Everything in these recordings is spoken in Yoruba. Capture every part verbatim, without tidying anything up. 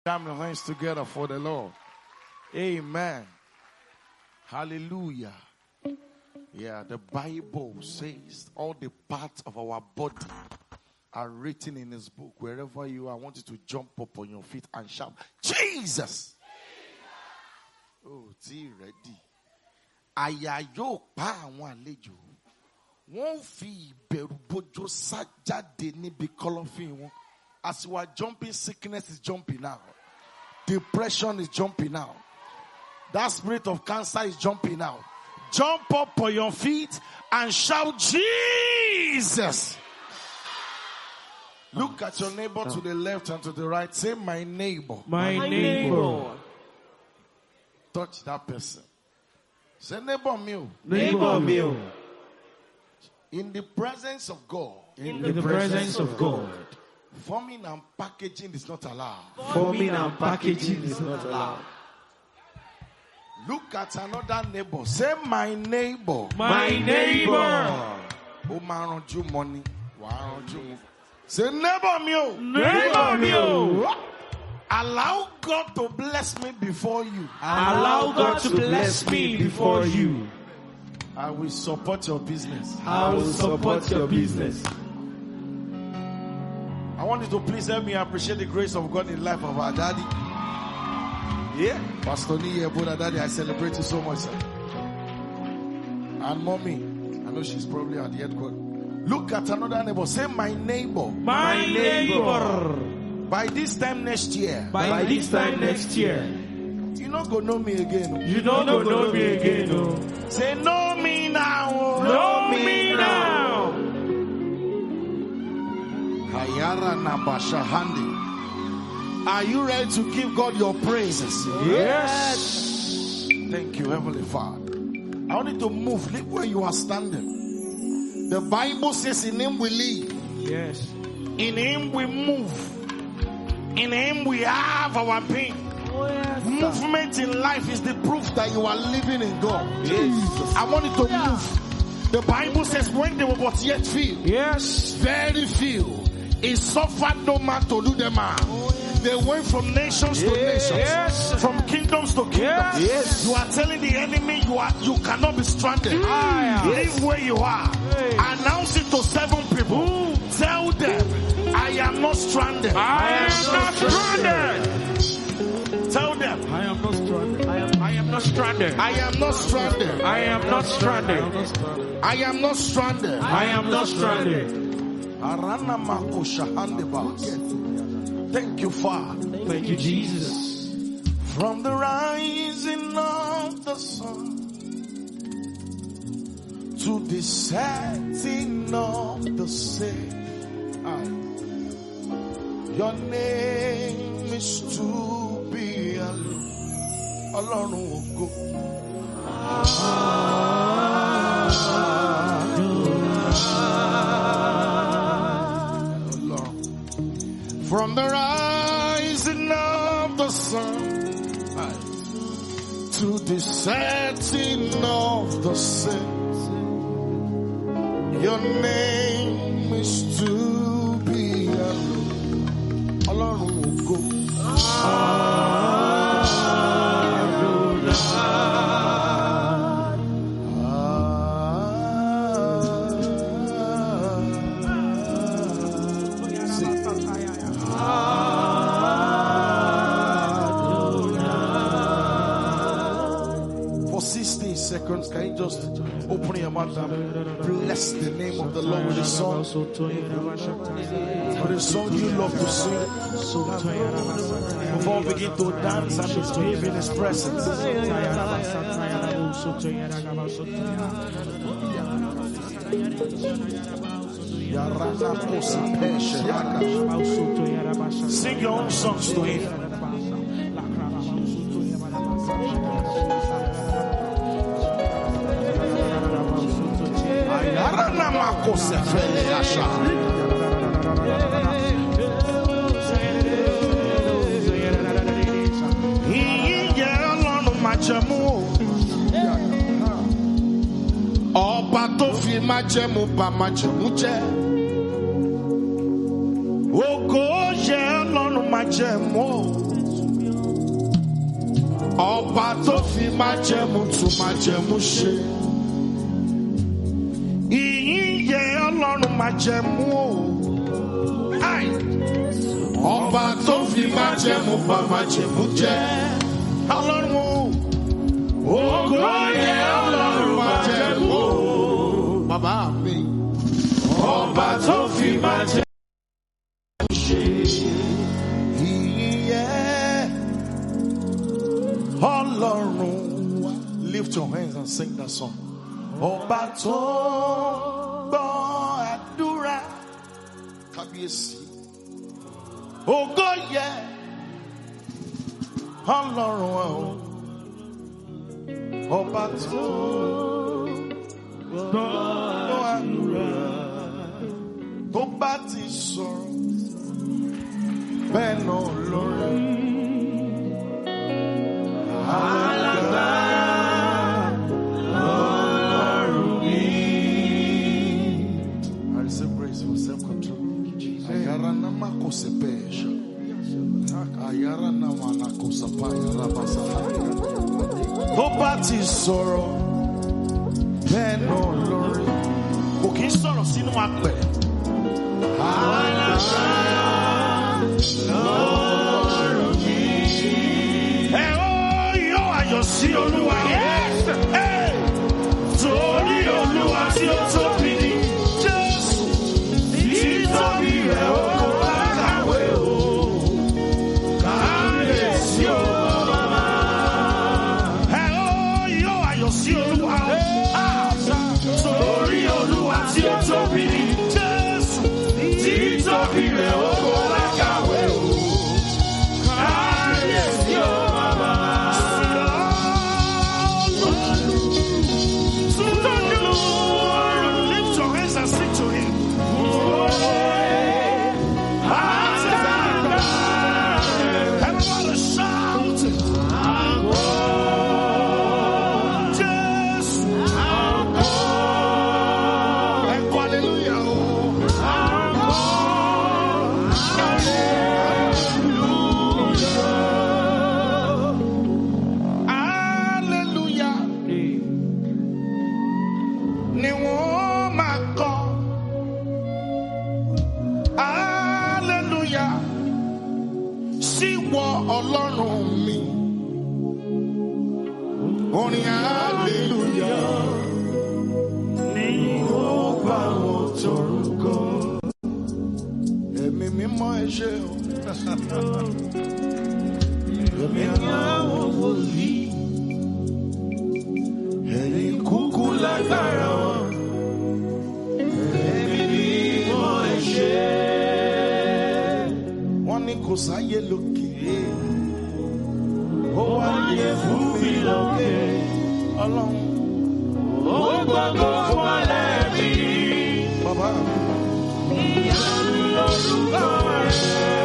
Jam your hands together for the Lord. Amen. Hallelujah. Yeah, the Bible says all the parts of our body are written in his book. Wherever you are, I want you to jump up on your feet and shout, Jesus! Oh, ti ready. Aya yo pa àwọn àlejò. Wọ́n fi ìbẹ̀rù bojo sá jáde níbi kọ̀lọ̀fín wọn. As you are jumping, sickness is jumping out. Depression is jumping out. That spirit of cancer is jumping out. Jump up on your feet and shout, Jesus! Look at your neighbor to the left and to the right. Say, my neighbor. My, my neighbor. neighbor. Touch that person. Say, neighbor meal. Neighbor meal. In the presence of God. In, in the, the presence of God. Forming and packaging is not allowed. Forming and packaging is not allowed. Look at another neighbor. Say, my neighbor. My neighbor. Oh, man, you money. Wow, you. Say, neighbor me. Neighbor me. Allow God to bless me before you. Allow God to bless me before you. I will support your business. I will support your business. I want you to please help me appreciate the grace of God in the life of our daddy. Yeah. Pastor Niye, brother daddy, I celebrate you so much, sir. And mommy, I know she's probably at the headquarters. Look at another neighbor. Say, my neighbor. My, my neighbor. By this time next year. By, By this time next year. You not go know me again. You don't go know me again. No. Say, know me now. Know me now. Are you ready to give God your praises? Yes. Thank you, Heavenly Father. I want you to move. Look where you are standing. The Bible says in him we live. Yes. In him we move. In him we have our being. Oh, yes, movement in life is the proof that you are living in God. Yes. I want you to yeah. move. The Bible says when they were but yet few. Yes. Very few. It suffered no man to do them harm. Oh, yes. They went from nations yes. to nations. Yes. From kingdoms to kingdoms. Yes. Yes. You are telling the enemy you are you cannot be stranded. Ah, yes. Live where you are. Yes. Announce it to seven people. Ooh. Tell them I am not stranded. I am not stranded. Tell them I am not stranded. I am, I am not stranded. I am not stranded. I am not stranded. I am not stranded. I am not stranded. Thank you, Father. Thank you, Jesus. From the rising of the sun to the setting of the same, your name is to be alone. Go. From the rising of the sun to the setting of the sun, your name is to be alone. Go. Seconds, can you just open your mouth and bless the name of the Lord with a song? With a song you love to sing. Before we begin to dance and misbehave in his presence. Sing your own songs to him. Ọba tó fi májẹ̀mú bà májẹ̀mú jẹ́. Ògo yẹ Ọlọ́run májẹ̀mú. Ọba tó fi májẹ̀mú tún májẹ̀mú ṣe. Ìyìn yẹ Ọlọ́run májẹ̀mú o. Ọba tó fi májẹ̀mú bà májẹ̀mú jẹ́. Ọlọ́run o. Ògo yẹ Ọlọ́run májẹ̀mú o. Bàbá mi. Ọba tó fi májẹ̀mú ṣe. Ìyìn yẹ Ọlọ́run wa. Lift your hands and sing that song. Ọba tó gbọ́ àdúrà. Kábíyèsí. Ògo yẹ Ọlọ́run wa o. Ọba tó gbọ́ àdúrà. Tó bá ti sọ̀rọ̀ bẹ́ẹ̀ náà lórí. Alágbára Ọlọ́run mi. I receive grace for self-control. Ayara nama kosepesha. Ayara nama na kosapaya rabasa. Tó bá ti sọ̀rọ̀ bẹ́ẹ̀ náà lórí. Kò kí ń sọ̀rọ̀ sínú apẹ̀. Alágbára Ọlọ́run mi. Ẹ ó yọ ayọ̀ sí Olúwa. Torí Olúwa tí ó tóbi ní Jésù. Títóbi rẹ̀ ó kò lákàwé o. Kábíyèsí o bàbá. Ẹ ó yọ ayọ̀ sí Olúwa. Torí Olúwa tí ó tóbi ní Jésù. Títóbi rẹ̀ ó kò lákàwé o. Kábíyèsí o bàbá. Lift your hands and sing to him. Everybody shout. Jesus. Hallelujah. Hallelujah. Ni wọ́n máa kọ́. Hallelujah. Sí wọ Ọlọ́run mi. Orin hallelujah. Ni wọ́n bá wọn torúkọ. Ẹ̀mí mímọ́ ẹ ṣé o. Ẹ̀mí àwọn wòlíì. Ẹ̀yin kúkú lágbára wọn. Ẹ̀mí mímọ́ ẹ ṣé. Wọ́n ní kò sáyé lókè. Ó wáyé fún mi lókè. Ọlọ́run. Ó gbọ́dọ̀ fún alẹ́ mi. Bàbá mi. Ìyanu lórúkọ rẹ̀.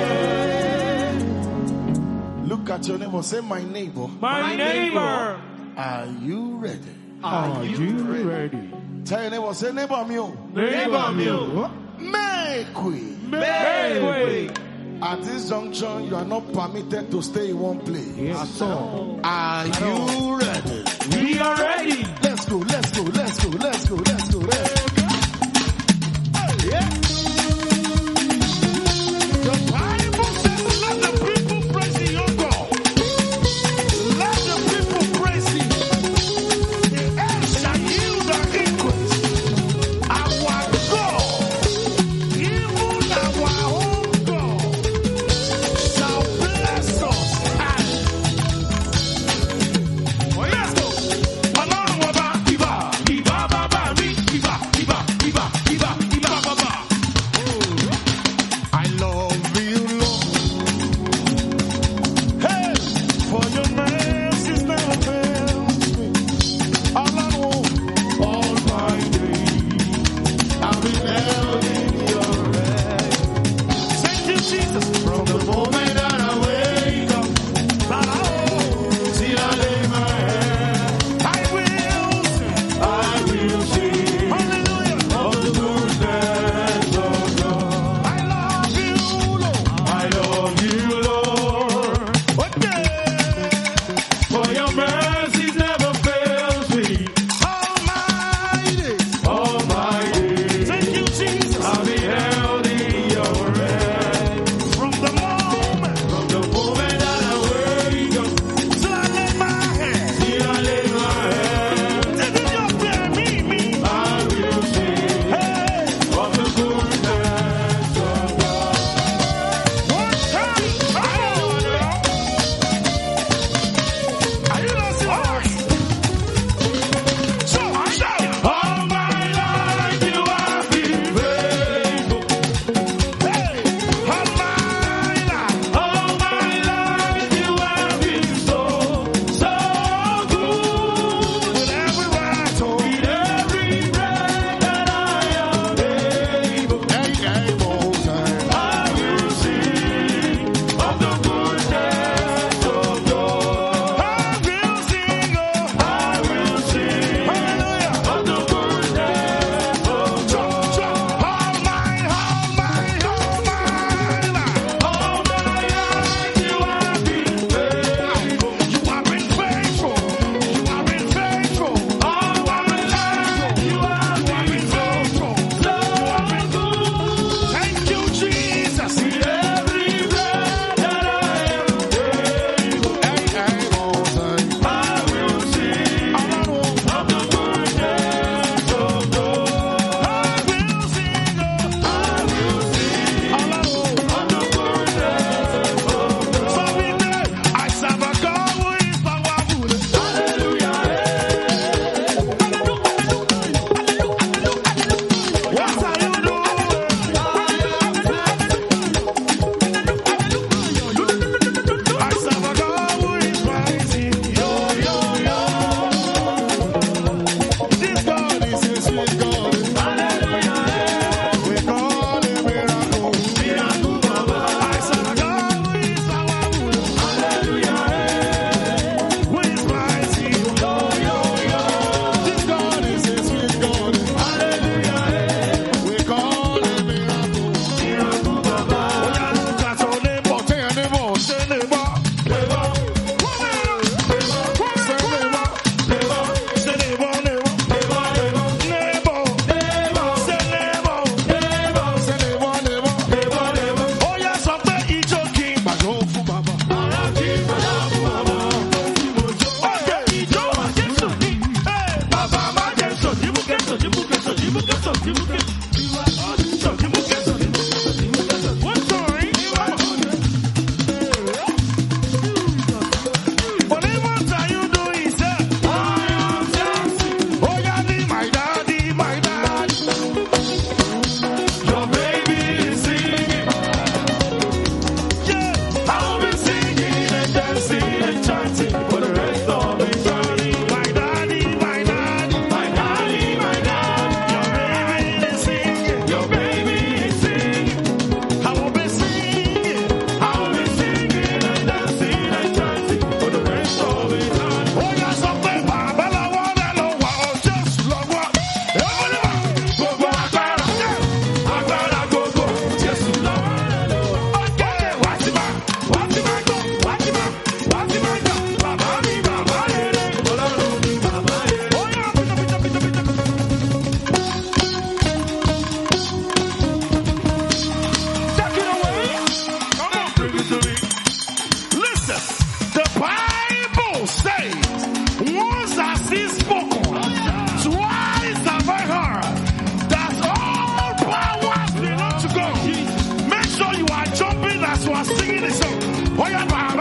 Look at your neighbor. Say, my neighbor. My neighbor. Are you ready? Are you ready? Tell your neighbor. Say, neighbor me. Neighbor me. Make way. Make way. At this junction, you are not permitted to stay in one place. Yes, sir. Are you ready? We are ready. Let's go, let's go, let's go, let's go, let's go, let's go. Yeah. The Bible says, let the people praise the young God. Let the people praise him. The earth shall yield her increase. Our God, even our own God, shall bless us. Oh, let's go. Ọlọ́run ọba, ìbà, ìbà bàbá mi, ìbà, ìbà.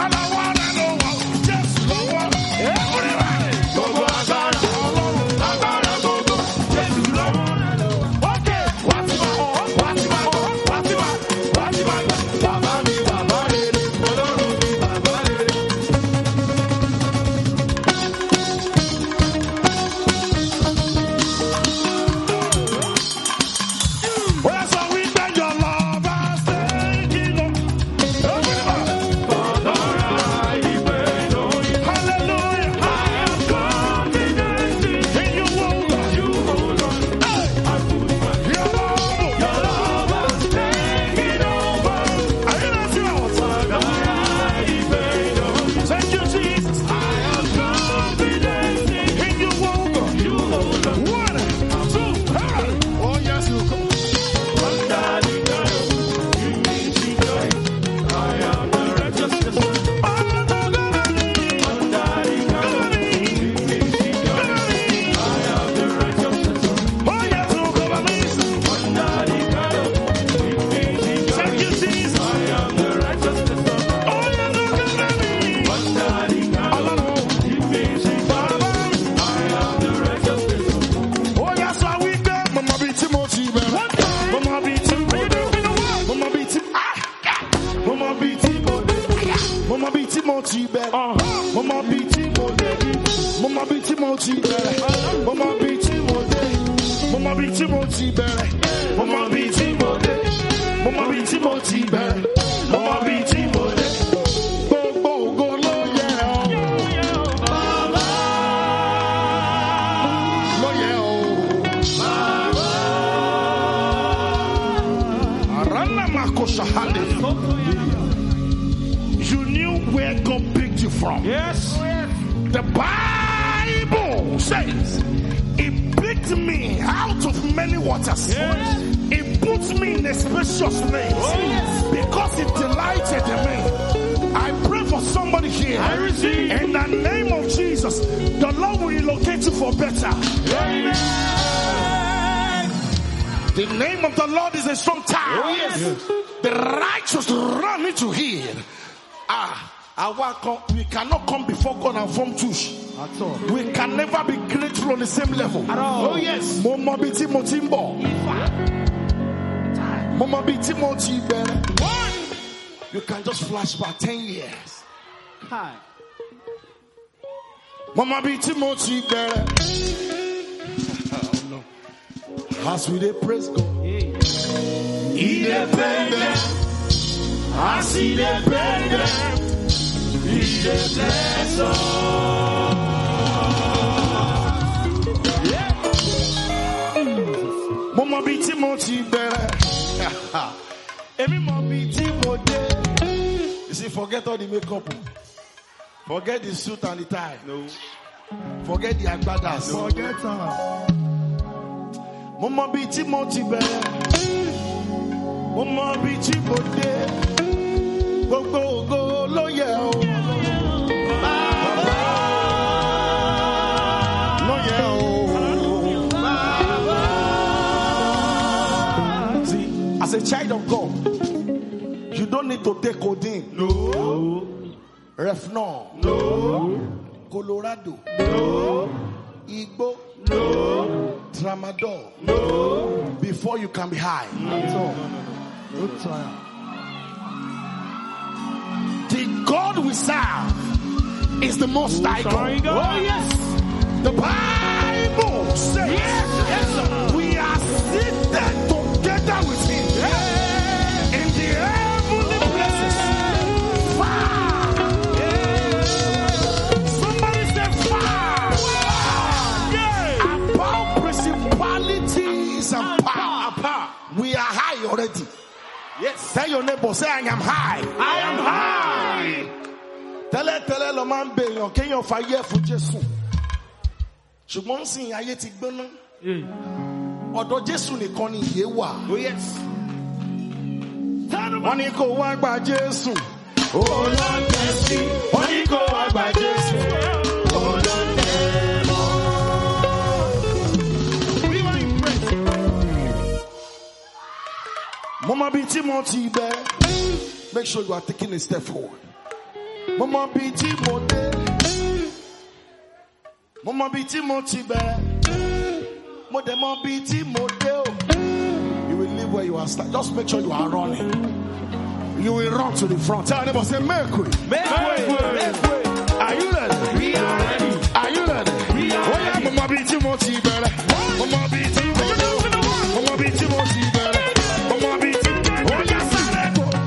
You knew where God picked you from. Yes. The Bible says He picked me out of many waters. Yes. He put me in a spacious place. Oh, yes. Because He delighted in me. I pray for somebody here. I receive. In the name of Jesus, the Lord will relocate you for better. Amen. The name of the Lord is a strong tower. Oh, yes. Yes. The righteous run into it. Ah, our, we cannot come before God and form tush. At all. We can never be grateful on the same level. At all. Oh yes. Mama biti motimbo. Mama biti motimbo. You can just flash back ten years. Hi. Mama biti motimbo. As we dey praise God. He dey bend them. As He dey bend them. He dey bless us. Mama be Timothy better. Every mama be Timothy. You see, forget all the makeup. Forget the suit and the tie. No. Forget the agbadas. No. Forget her. Mama be Timothy better. Mama be Timothy. Go, go, go, loyal. As a child of God, you don't need to take codeine. No. Refnol. No. Colorado. No. Igbo. No. Tramadol. No. Before you can be high. At all. No trial. The God we serve is the most high God. God. Oh yes. The Bible says Yes, yes, sir. we are seated together with Him in the heavenly places. Far. Somebody say far. Yeah. Above principalities and power. We are high already. Yes. Tell your neighbor, say I am high. I am high. Tell it, tell it, lo man be yon ke yon fire for Jesus. Ṣùgbọ́n sin ayé ti gbóná. Ọ̀dọ̀ Jésù nìkan ni ìyè wà. Oh yes. Wọ́n ní kó wá gba Jésù. Oh Lord, mercy. Wọ́n ní kó wá gba Jésù. Oh Lord, we want you praise. Mama be Timothy there. Make sure you are taking a step forward. Mama biti mote. Mama biti motibe. Mode mama biti mote. You will live where you are standing. Just make sure you are running. You will run to the front. Tell neighbor, say make way. Make way. Make way. Are you ready? We are ready. Are you ready? We are oh, yeah, ready. Mama biti motibe. Mama biti mote. Mama biti motibe. Mama biti. Oh yeah, sare.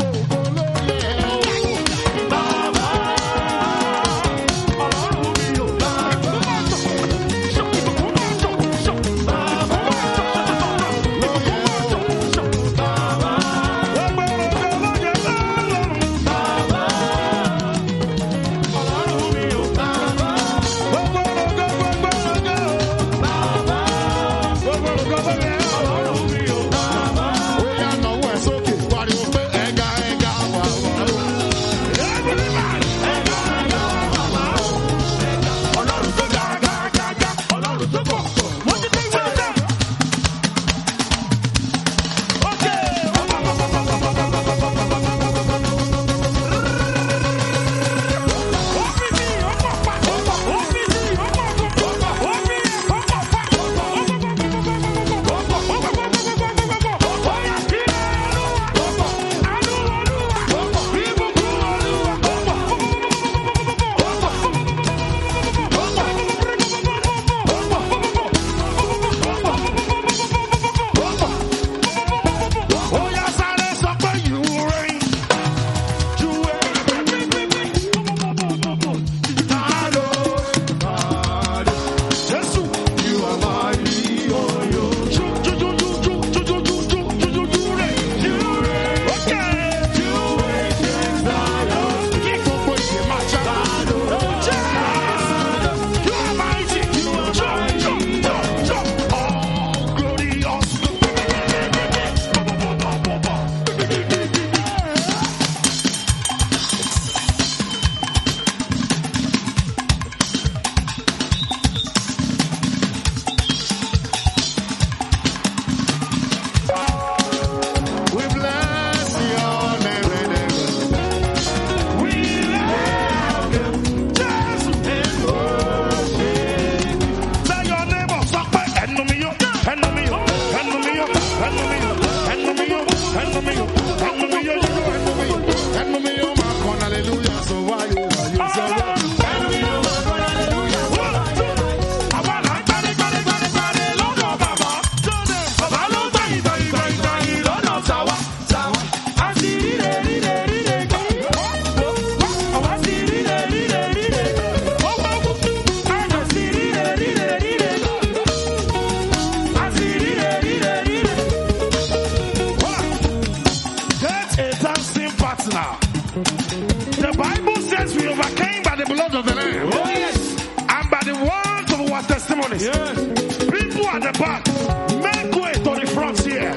The Bible says we overcame by the blood of the Lamb. Oh, yes. And by the words of our testimonies. Yes. People at the back, make way to the front here.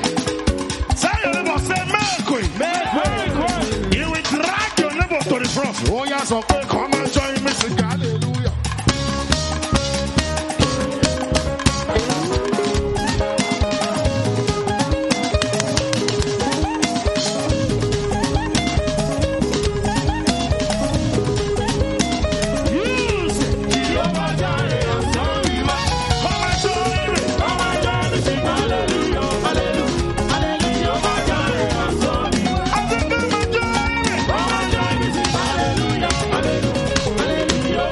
Tell your neighbor, say make way. Make way. You will drag your neighbor to the front. Oh yes, okay, come and join me, sing hallelujah. Hallelujah.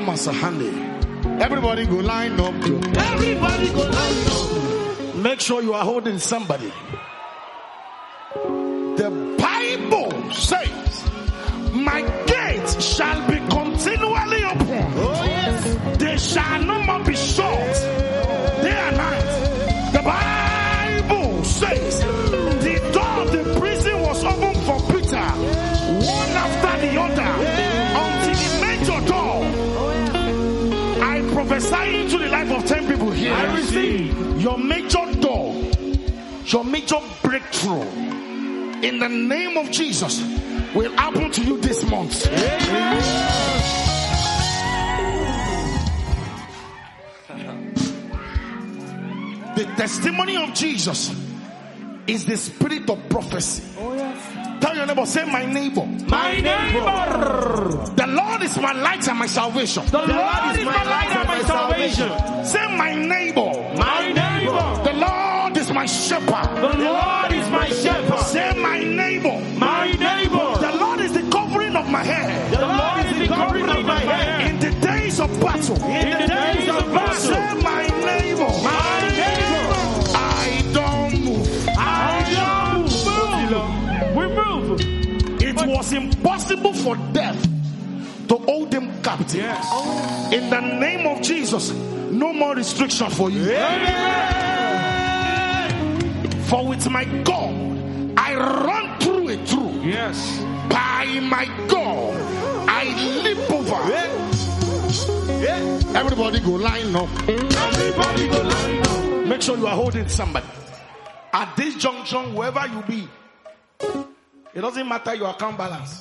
Masahande. Everybody go line up. Everybody go line up. Make sure you are holding somebody. The Bible says, my gates shall be continually open. Oh yes. They shall no more be shut day and night. The Bible says, the door of the prison was open for Peter, one after the other, until the major door. I prophesy into the life of ten people here. I receive Your major door, your major breakthrough, in the name of Jesus, will happen to you this month. The testimony of Jesus is the spirit of prophecy. Oh yes. Tell your neighbor, say, my neighbor. My neighbor. The Lord is my light and my salvation. The Lord is my light and my salvation. Say, my neighbor. My neighbor. The Lord is my shepherd. The Lord is my shepherd. Say, my neighbor. My neighbor. The Lord is the covering of my head. The Lord is the covering of my head. In the days of battle. In the days of battle. Say, my neighbor. My neighbor. I don't move. I don't move. We move. It was impossible for death to hold them captive. Yes. In the name of Jesus, no more restriction for you. Amen. For with my God, I run through a troop. Yes. By my God, I leap over. Yeah. Everybody go line up. Everybody go line up. Make sure you are holding somebody. At this junction, wherever you be, it doesn't matter your account balance.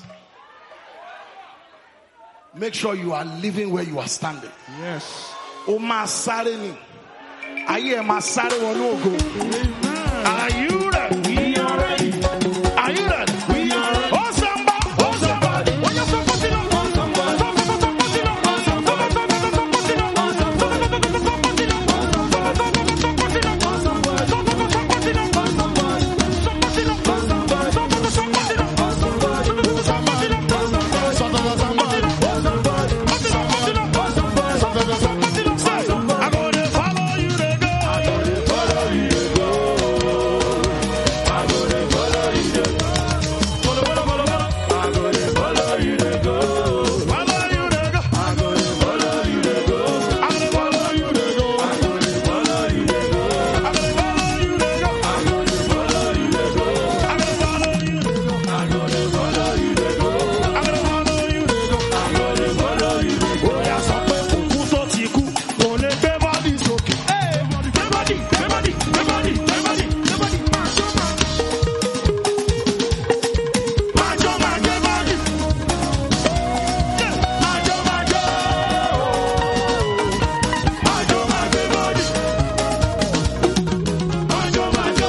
Make sure you are living where you are standing. Yes. Oma Sareni. Aye ma sare wonogo. Are you ready? We are ready. Are you ready? We are ready. Oh somebody, oh somebody. When you're supporting up, oh somebody. Supporting up, oh somebody. Supporting up, oh somebody. Supporting up, oh somebody. Supporting up, oh somebody. Supporting up, oh somebody. Supporting up, oh somebody. Supporting up, oh somebody. Supporting up, oh somebody. Supporting up, oh somebody. Supporting up, oh somebody. Supporting up, oh somebody. I'm gonna follow you to go. I'm gonna follow you to go. I'm gonna follow you to go. Follow, follow, follow, follow. I'm gonna follow you to go. Follow you to go. I'm gonna follow you to go. I'm gonna follow you to go. I'm gonna follow you to go. I'm gonna follow you to go. I'm gonna follow you to go. I'm gonna follow you to go. I'm gonna follow you to go. I'm gonna follow you to go. I'm gonna follow you to go. Oya sọ pé òkú tó ti kú kò lè gbé bọ́dì sókè. Gbé bọ́dì, gbé bọ́dì, gbé bọ́dì, gbé bọ́dì, gbé bọ́dì. Máa jó máa gbé bọ́dì. Máa jó máa jó. Máa jó máa gbé bọ́dì. Máa jó máa jó.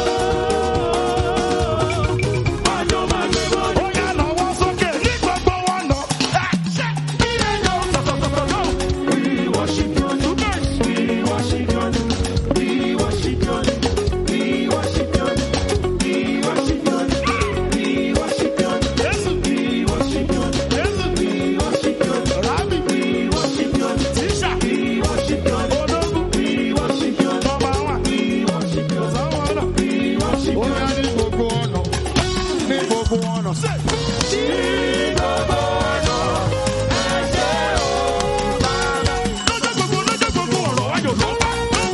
Máa jó máa gbé bọ́dì. Ó yá lọ́wọ́ sókè ní gbogbo wọn nà. Ṣé ilé yọ sọ̀tọ̀tọ̀tọ̀? We worship you tonight. We worship you. We worship you. We worship you. We worship you. We worship you. Yes. We worship you. Yes. We worship you. Rabbi. We worship you. Tisha. We worship you. Odogu. We worship you. Number one. We worship you. Someone. We worship you. Ó yá ní gbogbo ọ̀nà. Ní gbogbo ọ̀nà. Say. Ní gbogbo ọ̀nà. Ẹ ṣé o Baba. Lọ́jọ́ gbogbo, lọ́jọ́ gbogbo ọ̀rọ̀ ayọ̀ ló bá.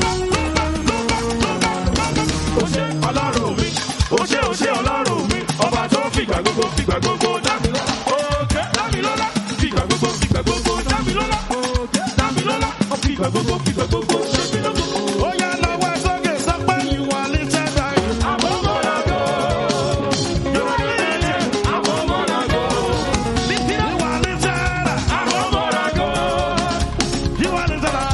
Ó ṣé Ọlọ́run mi, ó ṣé ó ṣé Ọlọ́run mi, ọba tó fìgbà gbogbo fìgbà gbogbo dá mi lọ́lá. Òkè dá mi lọ́lá, fìgbà gbogbo fìgbà gbogbo dá mi lọ́lá. Òkè dá mi lọ́lá, fìgbà gbogbo fìgbà gbogbo ṣe mí lọ́gọ́. Ó yá lọ́wọ́ ẹ sókè sọ pé ìwà ní tẹ́tà yìí. Àbọ̀mọ́lágò. Ìwà ní tẹ́tà. Àbọ̀mọ́lágò. Ìwà ní tẹ́tà. Àbọ̀mọ́lágò. Ìwà ní tẹ́tà.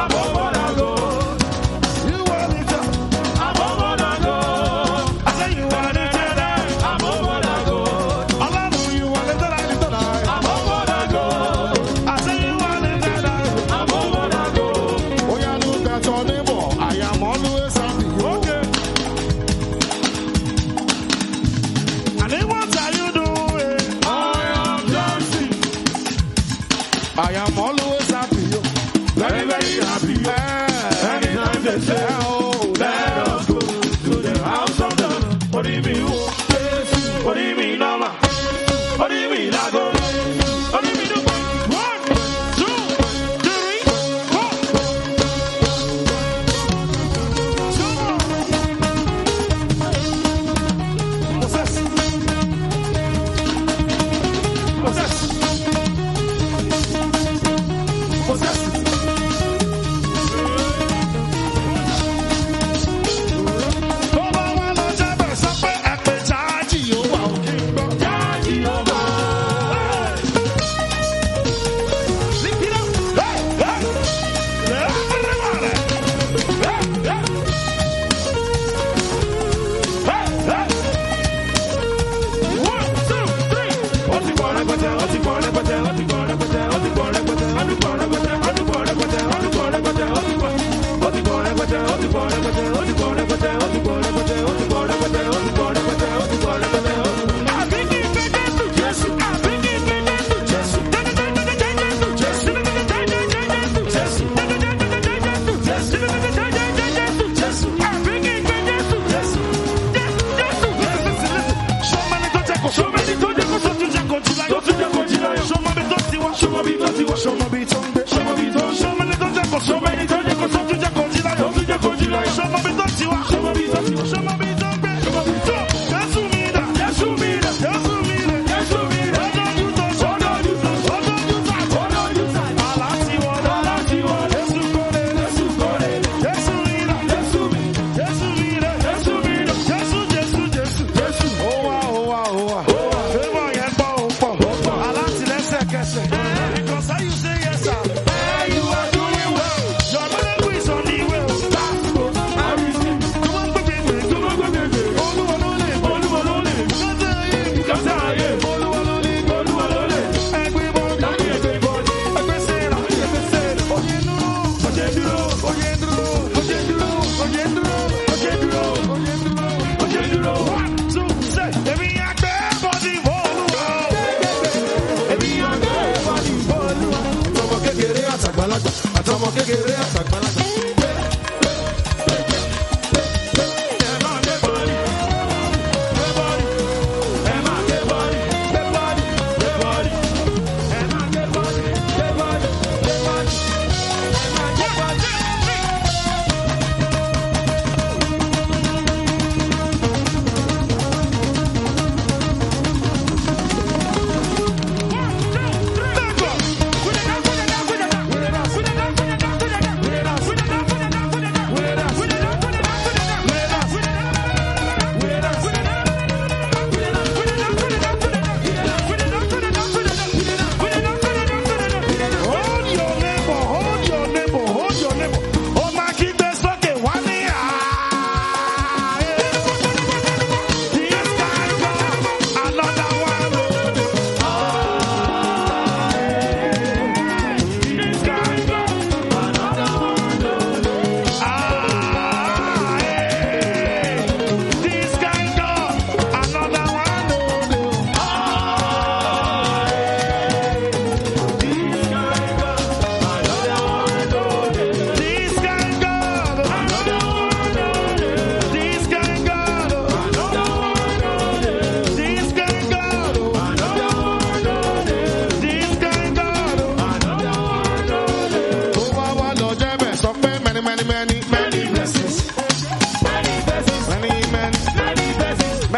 Àbọ̀mọ́lágò. Ìwà ní tẹ́tà. Àbọ̀mọ́lágò. I say you are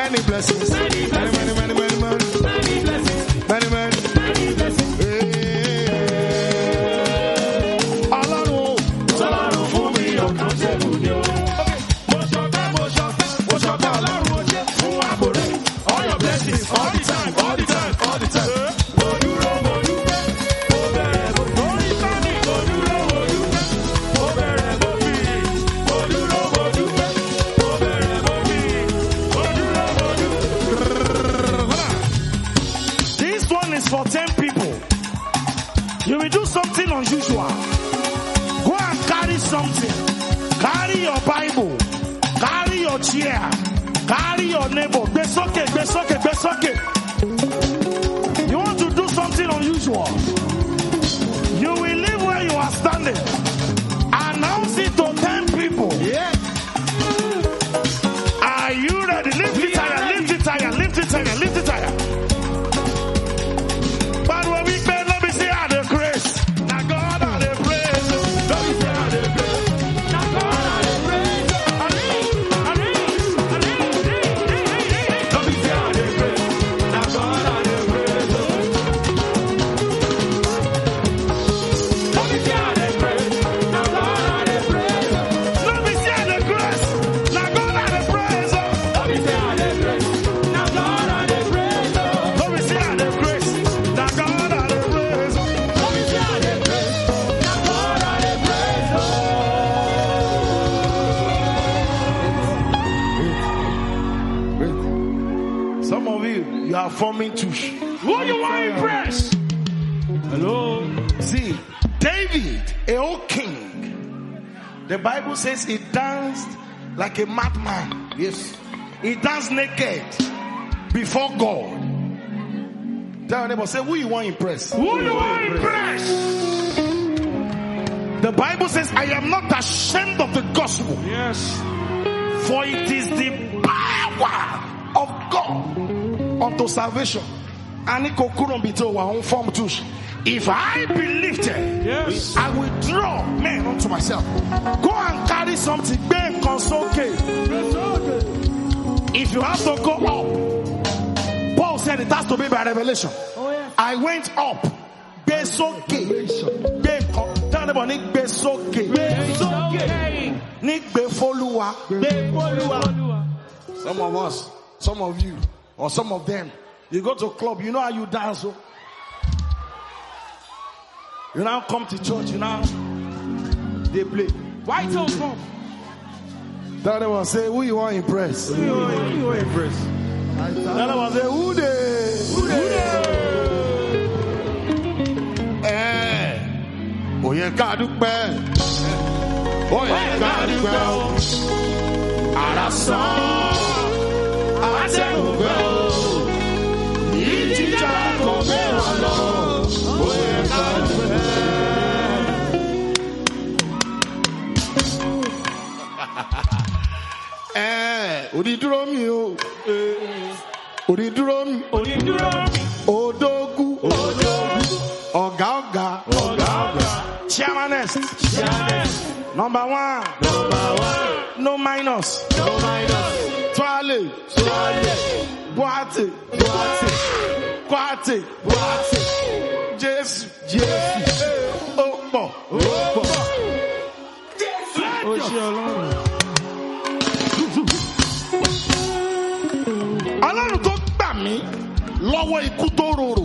Many blessings. Many blessings. Many, many, many, many. Many blessings. Many, many. Many blessings. Hey. Ọlọ́run. Ọlọ́run fún mi ọ̀kan ṣẹ́kù ni o. Mo ṣọpẹ́, mo ṣọpẹ́, mo ṣọpẹ́ Ọlọ́run ó ṣe fún ààbò rẹ̀. All your blessings, all the time, all the time, all the time. Mo dúró, mo dúpẹ́, mo bẹ̀rẹ̀, mo lórí sọ́ni. Mo dúró, mo dúpẹ́, mo bẹ̀rẹ̀, mo fi. Mo dúró, mo dúpẹ́, mo bẹ̀rẹ̀, mo fi. Mo dúró, mo dúpẹ́. This one is for ten people. You will do something unusual. Go and carry something. Carry your Bible. Carry your chair. Carry your neighbor. Besoke, besoke, besoke. You want to do something unusual. You will leave where you are standing. Announce it to ten people. Yeah. Are you ready? Lift it higher, lift it higher, lift it higher, lift it higher. But when we pay, let me see how they grace. Now God how they praise. Let me see how they pray. Now God how they praise. Let me see how they pray. Now God how they praise. Let me see how they pray. Now God how they praise. Let me see how they grace. Now God how they praise. Let me see how they praise. Now God how they praise. Let me see how they grace. Now God how they praise. Let me see how they praise. Now God how they Some of you, you are forming tush. Who you want to impress? Hello? See, David, a old king, the Bible says he danced like a madman. Yes. He danced naked before God. Tell your neighbor, say, who you want to impress? Who you want to impress? The Bible says, I am not ashamed of the gospel, Yes. for it is the power of God unto salvation. And it could be to our own form too. If I be lifted, Yes. I will draw men unto myself. Go and carry something. Be consoled. If you have to go up, Paul said it has to be by revelation. I went up. Besoke. Be tell them ni besoke. Ni befoluwa. Some of us, some of you, or some of them, you go to a club, you know how you dance. Oh? You now come to church, you now they play. White House from. Tell them, say, who you want to impress? Who you want to impress? Tell them, say, who they? Who they? Eh. Oye ká dúpẹ́. Oye ká dúpẹ́. Ara sán. Àtẹ̀gùngbẹ́ o. Ìjìjà kò gbé wa lọ. Oye ká dúpẹ́. Eh. Onídúró mi o. Onídúró mi. Onídúró mi. Odógú. Odógú. Ọ̀gá ọ̀gá. Ọ̀gá ọ̀gá. Chairmaness. Chairmaness. Number one. Number one. No minus. No minus. Twale. Twale. Boate. Boate. Kwate. Boate. Jésù. Jésù. Ọ̀pọ̀. Ọ̀pọ̀. Ó ṣe Ọlọ́run. Ọlọ́run tó gbà mí lọ́wọ́ ikú tó rorò.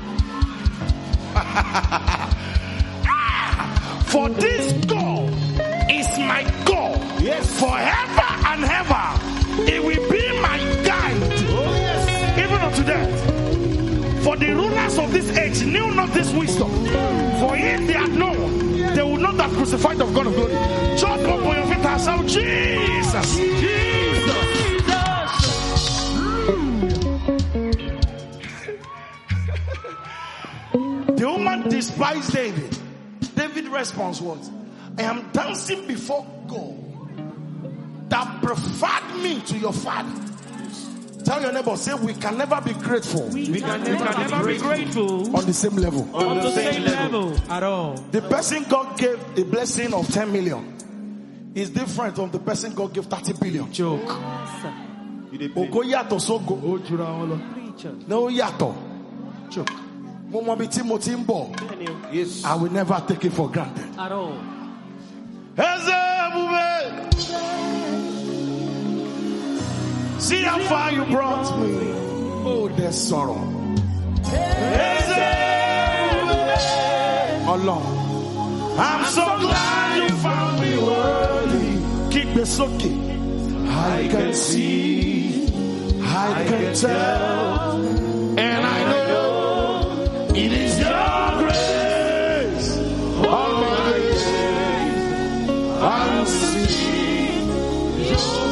For this God is my God. Yes. Forever and ever. It will be my guide. Oh, yes. Even unto death. For the rulers of this age knew not this wisdom. For if they had known, they would not have crucified the God of glory. Jump up on your feet and shout, Jesus! Jesus! The woman despised David. David's response was, I am dancing before God that preferred me to your father. Tell your neighbor, say, we can never be grateful We can never, never be grateful On the same level. on the same level at all. The person God gave a blessing of ten million is different from the person God gave thirty billion. Joke. Ògo yàtọ̀ sógo. No yàtọ̀. Mo mọ bí tí mo ti ń bọ̀. Yes. I will never take it for granted. At all. See how far you brought me. Oh, there's sorrow. Allah, I'm so glad you found me worthy. Keep the soaking. I can see, I can tell, and I know it is your grace. All my days, I'll sing your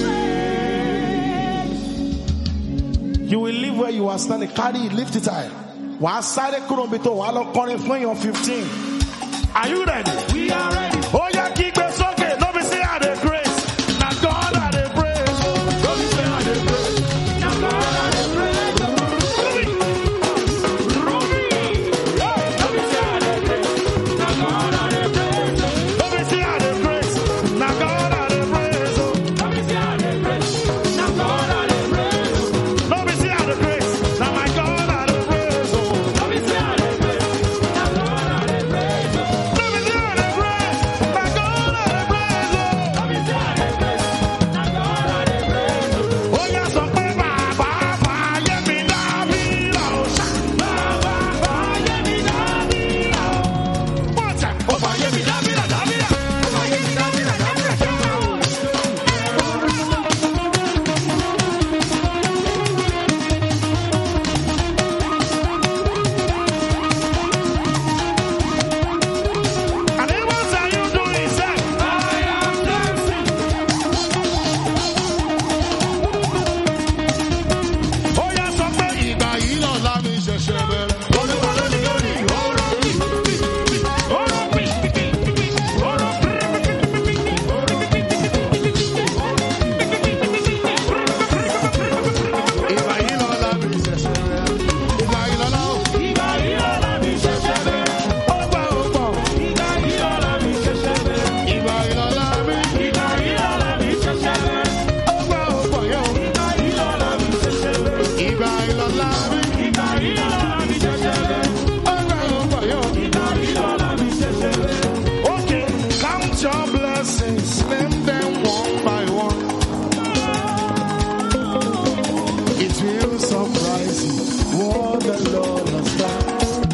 praise. You will live where you are standing. Carry it, lift it high. Wàá sáré kúrò níbi tó wàá lọ kọrin fún èèyàn fifteen. Are you ready? We are ready. Ó yá kí gbé sókè, no be say I dey grace. Na God I dey praise. No be say I dey praise. Na God I dey praise. Ruby. No be say I dey praise. Na God I dey praise. No be say I dey praise. Na God I dey praise. No be say I dey praise. Na God I dey praise. No be say I dey praise. Na my God I dey praise. No be say I dey praise. Na God I dey praise. No be say I dey praise. Na God I dey praise. No be say I dey praise. Na God I dey praise. Ó yá sọ pé bàbá fàyè mi dábìrà ó ṣá. Bàbá fàyè mi dábìrà ó. Wọ́n tẹ̀ ó fàyè mi dábìrà dábìrà. Ó fàyè mi dábìrà dábìrà dábìrà ó. And then what are you doing, sir? I am dancing. Ó yá sọ pé ìgbà yìí náà la mi ṣẹ̀ṣẹ̀ bẹ̀rẹ̀. Olúwa ló ní lórí ọ̀rọ̀ mi. Ọ̀rọ̀ mi. Ọ̀rọ̀ mi. Ìgbà yìí náà la mi ṣẹ̀ṣẹ̀ bẹ̀rẹ̀. Ìgbà yìí náà la. Ìgbà yìí náà la mi ṣẹ̀ṣẹ̀ bẹ̀rẹ̀. Ó gbà ó gbà. Ìgbà yìí náà la mi ṣẹ̀ṣẹ̀ bẹ̀rẹ̀. Ìgbà yìí náà la mi. Ìgbà yìí náà la mi ṣẹ̀ṣẹ̀ bẹ̀rẹ̀. Ó gbà ó gbà yó. Ìgbà yìí náà la mi ṣẹ̀ṣẹ̀ bẹ̀rẹ̀. Ìgbà yìí náà la mi. Ìgbà yìí náà la mi ṣẹ̀ṣẹ̀ bẹ̀rẹ̀. Ó gbà ó gbà yó. Ìgbà yìí náà la mi ṣẹ̀ṣẹ̀ bẹ̀rẹ̀. Okay, count your blessings, name them one by one. It will surprise you what the Lord has done.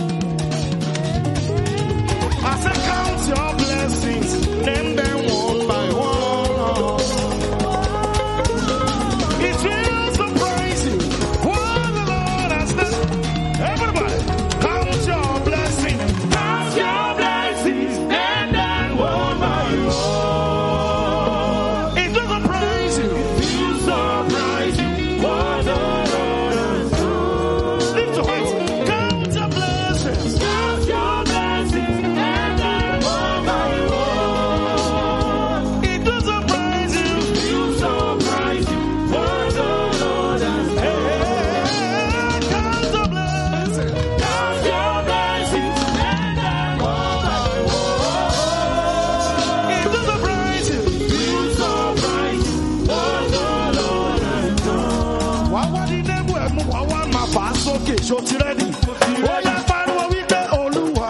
I said, count your blessings, name them one by one. It will surprise you what the Lord has done. Everybody, count your blessings, count your blessings, name them one by one. It will surprise you, it will surprise you what the Lord has done. Lift your hands, count your blessings, count your blessings, name them one by one. It will surprise you, it will surprise you what the Lord has done. Hey, count your blessings, count your blessings, name them one by one. It will surprise you, it will surprise you what the Lord has done. Wá wá ní nébù ẹ̀ mú wá wá máa fà á sókè ṣó ti rẹ́dì. Ó yá pariwo wípé Olúwa.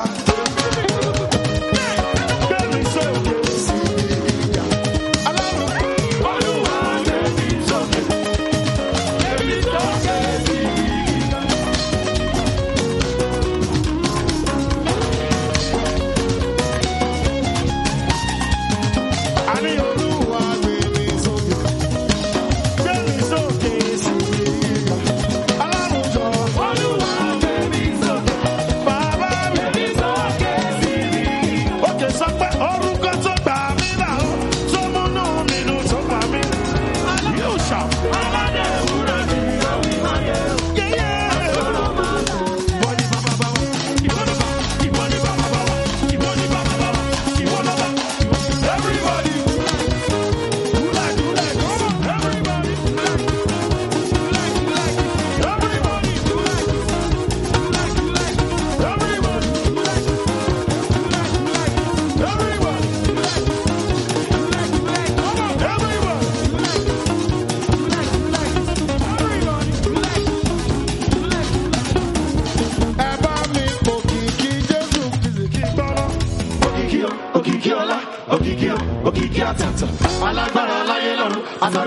Gbé mi sókè sí ìyá. Ọlọ́run. Olúwa gbé mi sókè. Gbé mi sókè sí ìyá. Àní Olúwa gbé mi sókè. Gbé mi sókè sí ìyá. Ọlọ́run jọ. Olúwa gbé mi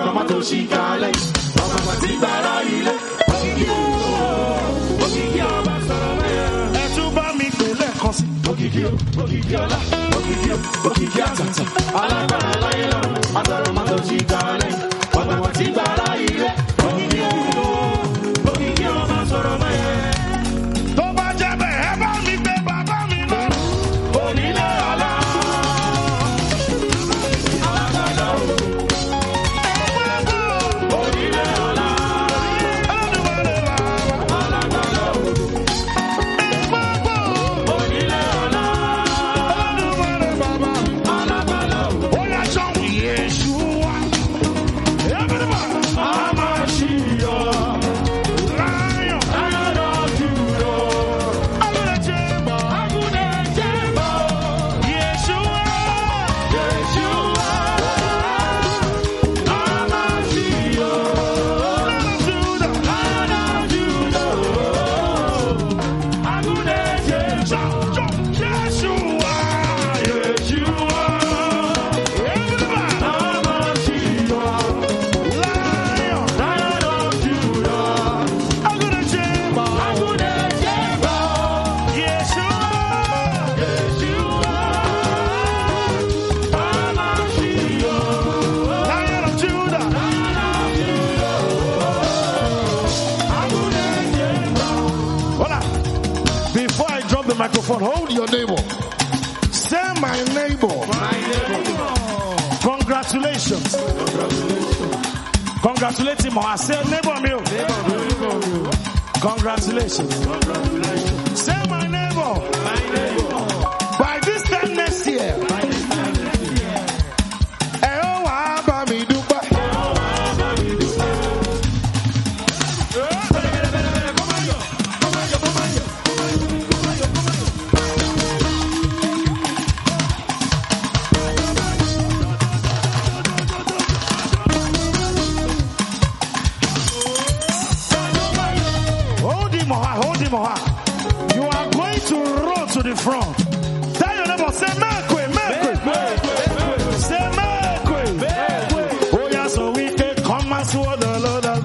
Adoro mato shikale. Baba matibara ile. Okiki ọba sọ̀rọ̀ mẹ́yẹ. Ẹ tún bá mi pè lẹ́ẹ̀kan sí. Okiki o, okiki ọlá, okiki o, okiki àtàtà. Alágbára láyé lọ́run. Adoro mato shikale. Baba matibara ile. Okiki o, okiki ọba sọ̀rọ̀ mẹ́yẹ. Tó bá jẹ́ bẹ́ẹ̀, ẹ bá mi pè bàbá mi lọ́run. Onílé ọlá. Microphone, hold your neighbor. Say my neighbor. My neighbor. Congratulations. Congratulations. Congratulate him. I say neighbor me. Neighbor. Congratulations. Congratulations. Say my neighbor. My neighbor. By this time next year. By this time next year. Eh oh wa ba mi dupa. You are going to roll to the front. Tell your neighbor, say Mekwe, Mekwe. Say Mekwe. Oh yeah, so we can come and swallow the Lord.